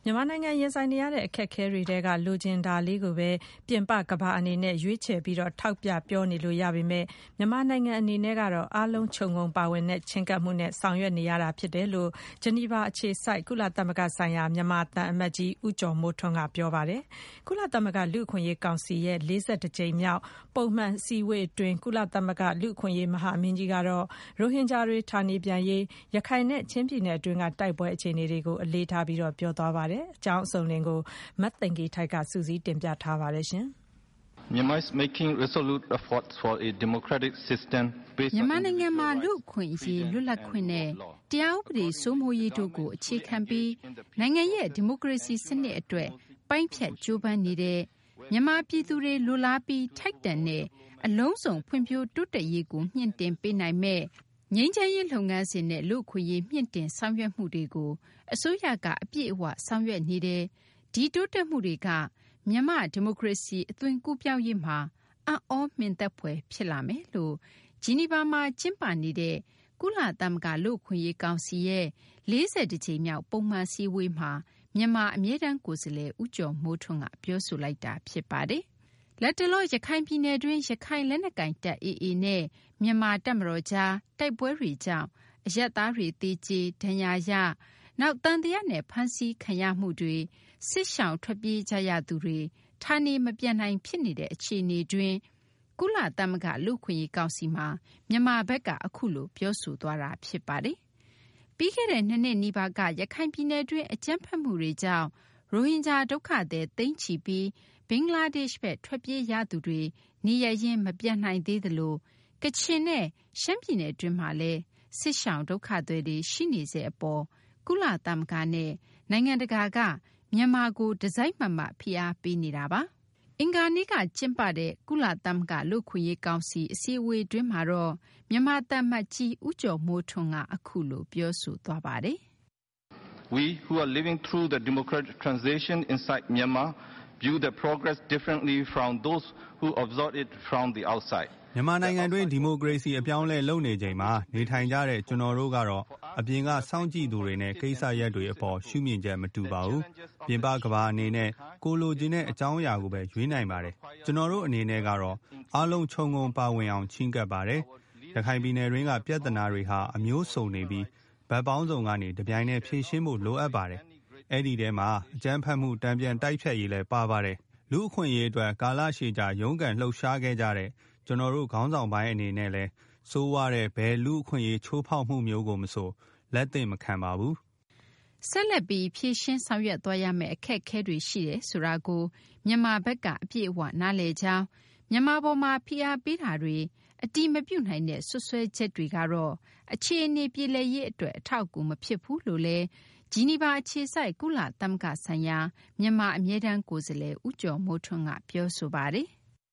မြန်မာနိုင်ငံရင်ဆိုင်နေရတဲ့အခက်အခဲတွေထဲကလိုချင်တာလေးကိုပဲပြင်ပကမ္ဘာအနေနဲ့ရွေးချယ်ပြီးထောက်ပြပြောနေလို့ရပေမဲ့မြန်မာနိုင်ငံအနေနဲ့ကတော့အားလုံးခြုံငုံပါဝင်တဲ့ချဉ်းကပ်မှုနဲ့ဆောင်ရွက်နေရတာဖြစ်တယ်လို့ဂျနီဗာအခြေစိုက်ကုလသမဂ္ဂဆိုင်ရာမြန်မာသံအမတ်ကြီးဦးကျော်မိုးထွန်းကပြောပါတယ်။ကုလသမဂ္ဂလူ့အခွင့်အရေးကောင်စီရဲ့42ကြိမ်မြောက်ပုံမှန်အစည်းအဝေးအတွင်းကုလသမဂ္ဂလူ့အခွင့်အရေးမဟာမင်းကြီးကတော့ရိုဟင်ဂျာတွေဌာနေပြန်ရေးရခိုင်နဲ့ချင်းပြည်နယ်အတွင်းကတိုက်ပွဲအခြေအနေတွေကိုအလေးထားပြီးပြောသွားပါတယ်။အကြောင်းအစုံကိုမသိင်္ဂီထိုက်ကစုစည်းတင်ပြထားပါတယ်ရှင်။ Myanmar is making resolute efforts for a democratic system based on မြန်မာနိုင်ငံမှာလူ့အခွင့်အရေးလွတ်လပ်ခွင့်နဲ့တရားဥပဒေစိုးမိုးရေးတို့ကိုအခြေခံပြီးနိုင်ငံရဲ့ဒီမိုကရေစီစနစ်အတွက်ပိုင်းဖြတ်ကြိုးပမ်းနေတဲ့မြန်မာပြည်သူတွေလိုလားပြီးထိုက်တန်တဲ့အလုံးစုံဖွံ့ဖြိုးတိုးတက်ရေးကိုမြှင့်တင်ပေးနိုင်မဲ့ငြိမ်းချမ်းရေးလုပ်ငန်းစဉ်နဲ့လူ့အခွင့်အရေးမြင့်တင်ဆောင်ရွက်မှုတွေကိုအစိုးရကအပြည့်အဝဆောင်ရွက်နေတယ်ဒီတိုးတက်မှုတွေကမြန်မာဒီမိုကရေစီအသွင်ကူးပြောင်းရေးမှာအံ့ဩမင်သက်ဖွယ်ဖြစ်လာမယ်လို့ဂျီနီဗာမှာကျင်းပနေတဲ့ကုလသမဂ္ဂလူ့အခွင့်အရေးကောင်စီရဲ့42ကြိမ်မြောက်ပုံမှန်စည်းဝေးမှာမြန်မာအမြဲတမ်းကိုယ်စားလှယ်ဦးကျော်မိုးထွန်းကပြောဆိုလိုက်တာဖြစ်ပါတယ်။လက်တလောရခိုင်ပြည်နယ်တွင်းရခိုင်လက်နက်ကိုင်တပ် AA နဲ့မြန်မာတပ်မတော်ကြားတိုက်ပွဲတွေကြောင့်အရပ်သားတွေသေကြေဒဏ်ရာရနောက်တန်တရားနဲ့ဖမ်းဆီးခံရမှုတွေစစ်ရှောင်ထွက်ပြေးကြရသူတွေဌာနေမပြန်နိုင်ဖြစ်နေတဲ့အခြေအနေတွင်ကုလသမဂ္ဂလူ့အခွင့်အရေးကောင်စီမှာမြန်မာဘက်ကအခုလိုပြောဆိုသွားတာဖြစ်ပါတယ်။ပြီးခဲ့တဲ့2နှစ်နီးပါးကရခိုင်ပြည်နယ်တွင်းအကြမ်းဖက်မှုတွေကြောင့်ရိုဟင်ဂျာဒုက္ခသည်သိန်းချီပြီးဘင်္ဂလားဒေ့ရှ်ဘက်ထွက်ပြေးရသူတွေနေရရင်မပြန်နိုင်သေးသလိုကချင်နဲ့ရှမ်းပြည်နယ်တွင်းမှာလည်းစစ်ရှောင်ဒုက္ခသည်တွေရှိနေစေအပေါ်ကုလသမဂ္ဂနဲ့နိုင်ငံတကာကမြန်မာကိုတစိုက်မတ်မတ်ဖိအားပေးနေတာပါ။အင်္ဂါနေ့ကကျင်းပတဲ့ကုလသမဂ္ဂလူ့အခွင့်အရေးကောင်စီအစည်းအဝေးတွင်မှာတော့မြန်မာသံအမတ်ကြီးဦးကျော်မိုးထွန်းကအခုလိုပြောဆိုသွားပါတယ်။ We who are living through the democratic transition inside Myanmar view the progress differently from those who observe it from the outside. မြန်မာနိုင်ငံတွင်ဒီမိုကရေစီအပြောင်းလဲလုပ်နေချိန်မှာနေထိုင်ကြတဲ့ကျွန်တော်တို့ကတော့အပြင်ကစောင့်ကြည့်သူတွေနဲ့ကိစ္စရပ်တွေအပေါ်ရှုမြင်ချက်မတူပါဘူး။ပြင်ပကမ္ဘာအနေနဲ့ကိုလိုချင်တဲ့အကြောင်းအရာကိုပဲရွေးနိုင်ပါတယ်။ကျွန်တော်တို့အနေနဲ့ကတော့အားလုံးခြုံငုံပါဝင်အောင်ချဉ်းကပ်ပါတယ်။ရခိုင်ပြည်နယ်တွင်းကပြဿနာတွေဟာအမျိုးစုံနေပြီးဗတ်ပေါင်းစုံကနေတပြိုင်တည်းဖြေရှင်းဖို့လိုအပ်ပါတယ်။အဲ့ဒီထဲမှာအကြမ်းဖက်မှုတံပြန်တိုက်ဖြတ်ရေးလည်းပါပါတယ်။လူအခွင့်အရေးအတွက်ကာလရှည်ကြာရုန်းကန်လှုပ်ရှားခဲ့ကြတဲ့ကျွန်တော်တို့ခေါင်းဆောင်ပိုင်းအနေနဲ့လည်းစိုးဝါတဲ့ဘယ်လူအခွင့်အရေးချိုးဖောက်မှုမျိုးကိုမဆိုလက်သင့်မခံပါဘူးဆက်လက်ပြီးဖြည့်ရှင်းဆောင်ရွက်သွားရမယ့်အခက်အခဲတွေရှိတယ်ဆိုတာကိုမြန်မာဘက်ကအပြည့်အဝနားလည်ကြောင်းမြန်မာပေါ်မှာဖိအားပေးတာတွေအတိမပြုတ်နိုင်တဲ့ဆွဆွဲချက်တွေကတော့အခြေအနေပြည်လည်ရေးအတွက်အထောက်အကူမဖြစ်ဘူးလို့လည်းဂျီနီဗာအခြေစိုက်ကုလသမဂ္ဂဆိုင်ရာမြန်မာအမြဲတမ်းကိုယ်စားလှယ်ဦးကျော်မိုးထွန်းကပြောဆိုပါတယ်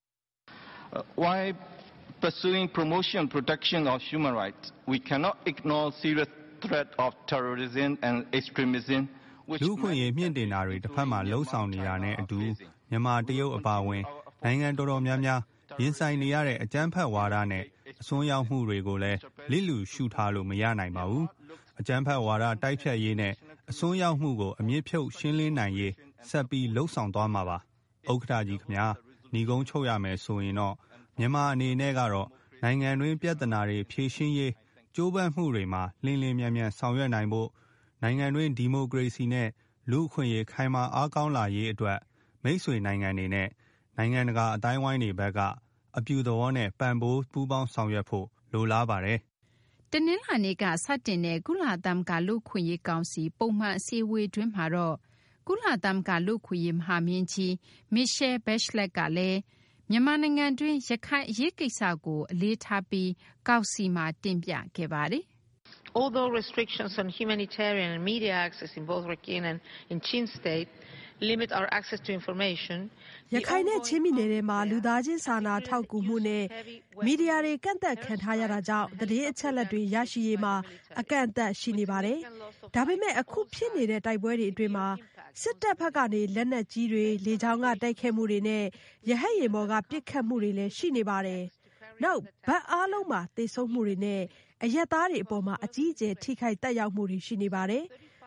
Why pursuing promotion and protection of human rights, we cannot ignore serious threat of terrorism and extremism. လူ့အခွင့်အရေးမြင့်တင်တာတွေတစ်ဖက်မှာလှုံ့ဆော်နေတာနဲ့အတူမြန်မာတရုတ်အပါအဝင်နိုင်ငံတော်တော်များများရင်ဆိုင်နေရတဲ့အကြမ်းဖက်ဝါဒနဲ့အစွန်းရောက်မှုတွေကိုလည်းလစ်လျူရှုထားလို့မရနိုင်ပါဘူး။အကြမ်းဖက်ဝါဒတိုက်ဖြတ်ရေးနဲ့အစွန်းရောက်မှုကိုအမြင့်ဖြုတ်ရှင်းလင်းနိုင်ရေးဆက်ပြီးလှုံ့ဆော်သွားမှာပါ။ဥက္ကဋ္ဌကြီးခင်ဗျာညီကုန်းချုပ်ရမယ်ဆိုရင်တော့မြန်မာအနေနဲ့ကတော့နိုင်ငံတွင်းပြဿနာတွေဖြေရှင်းရေးကြိုးပမ်းမှုတွေမှာလင်းလင်းမြန်မြန်ဆောင်ရွက်နိုင်ဖို့နိုင်ငံတွင်းဒီမိုကရေစီနဲ့လူ့အခွင့်အရေးခိုင်မာအားကောင်းလာရေးအတွက်မိတ်ဆွေနိုင်ငံတွေနဲ့နိုင်ငံတကာအတိုင်းဝိုင်းတွေဘက်ကအပြုသဘောနဲ့ပံ့ပိုးပူးပေါင်းဆောင်ရွက်ဖို့လိုလားပါတယ်။တနင်္လာနေ့ကစတင်တဲ့ကုလသမဂ္ဂလူ့အခွင့်အရေးကောင်စီပုံမှန်အစည်းအဝေးတွင်မှာတော့ကုလသမဂ္ဂလူ့အခွင့်အရေးမဟာမင်းကြီး Michelle Bachelet ကလည်းမြန်မာနိုင်ငံတွင်းရခိုင်အရေးကိစ္စကိုအလေးထားပြီးကောင်စီမှာတင်ပြခဲ့ပါတယ်။ Although restrictions on humanitarian and media access in both Rakhine and in Chin state limit our access to information ရခိုင်နဲ့ချင်းပြည်နယ်ထဲမှာလူသားချင်းစာနာထောက်ကူမှုနဲ့မီဒီယာတွေကန့်သက်ခံထားရတာကြောင့်သတင်းအချက်အလက်တွေရရှိရေးမှာအကန့်အသတ်ရှိနေပါတယ်။ဒါပေမဲ့အခုဖြစ်နေတဲ့တိုက်ပွဲတွေအတွင်းမှာစစ်တပ်ဘက်ကနေလက်နက်ကြီးတွေလေကြောင်းကတိုက်ခိုက်မှုတွေနဲ့ရဟတ်ယာဉ်ပေါ်ကပစ်ခတ်မှုတွေလည်းရှိနေပါတယ်။နောက်ဗတ်အားလုံးမှာသေဆုံးမှုတွေနဲ့အရက်သားတွေအပေါ်မှာအကြီးအကျယ်ထိခိုက်တက်ရောက်မှုတွေရှိနေပါတယ်။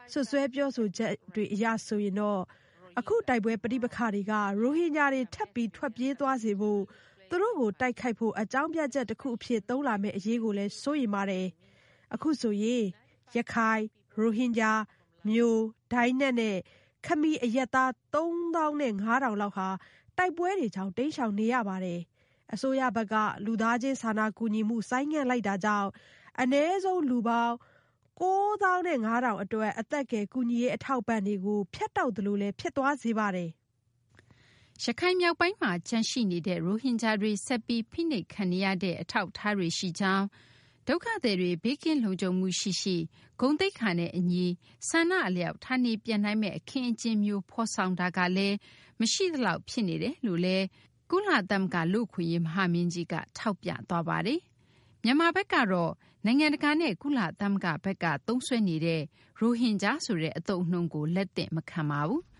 ဆွဆွဲပြောဆိုချက်တွေအရဆိုရင်တော့အခုတိုက်ပွဲပဋိပက္ခတွေကရိုဟင်ဂျာတွေထပ်ပြီးထွက်ပြေးသွားစေဖို့သူတို့ကိုတိုက်ခိုက်ဖို့အကြောင်းပြချက်တစ်ခုအဖြစ်သုံးလာမယ့်အရေးကိုလည်းစိုးရိမ်ပါတယ်အခုဆိုရင်ရခိုင်ရိုဟင်ဂျာမျိုးဒိုင်းနက်နဲ့ခမီအရက်သား3500လောက်ဟာတိုက်ပွဲတွေကြောင့်တိမ်းရှောင်နေရပါတယ်အစိုးရဘက်ကလူသားချင်းစာနာကူညီမှုဆိုင်းငံ့လိုက်တာကြောင့်အနည်းဆုံးလူပေါင်း9500အတွက်အသက်ကယ်ကူညီရေးအထောက်ပံ့တွေကိုဖျက်တောက်တယ်လို့လည်းဖြစ်သွားစေပါတယ်ရခိုင်မြောက်ပိုင်းမှာကျန်ရှိနေတဲ့ရိုဟင်ဂျာတွေဆက်ပြီးဖိနှိပ်ခံနေရတဲ့အထောက်အထားတွေရှိကြောင်းဒုက္ခသည်တွေဘေးကင်းလုံခြုံမှုရှိရှိဂုဏ်သိက္ခာနဲ့အညီဆန္ဒအလျောက်ဌာနေပြန်နိုင်မဲ့အခင်းအကျင်းမျိုးဖော်ဆောင်တာကလည်းမရှိသလောက်ဖြစ်နေတယ်လို့လည်းကုလသမဂ္ဂလူ့အခွင့်အရေးမဟာမင်းကြီးကထောက်ပြသွားပါတယ်မြန်မာဘက်ကတော့နိုင်ငံတကာနဲ့ကုလသမဂ္ဂဘက်ကသုံးစွဲနေတဲ့ရိုဟင်ဂျာဆိုတဲ့အသုံးအနှုန်းကိုလက်သင့်မခံပါဘူး